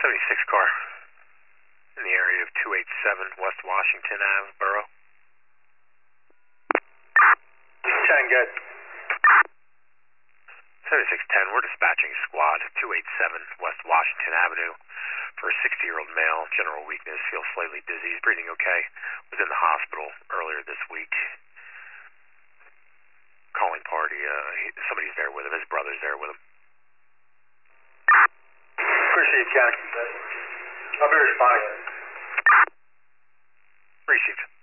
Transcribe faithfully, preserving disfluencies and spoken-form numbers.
seventy-six car in the area of two eighty-seven West Washington Avenue, Borough. ten, good. seventy-six ten, we're dispatching squad two eighty-seven West Washington Avenue for a sixty-year-old male, general weakness, feels slightly dizzy, he's breathing okay, was in the hospital earlier this week. Calling party, uh, he, somebody's there with him, his brother's there with him. Appreciate it, Ken. I'll be responding. Received.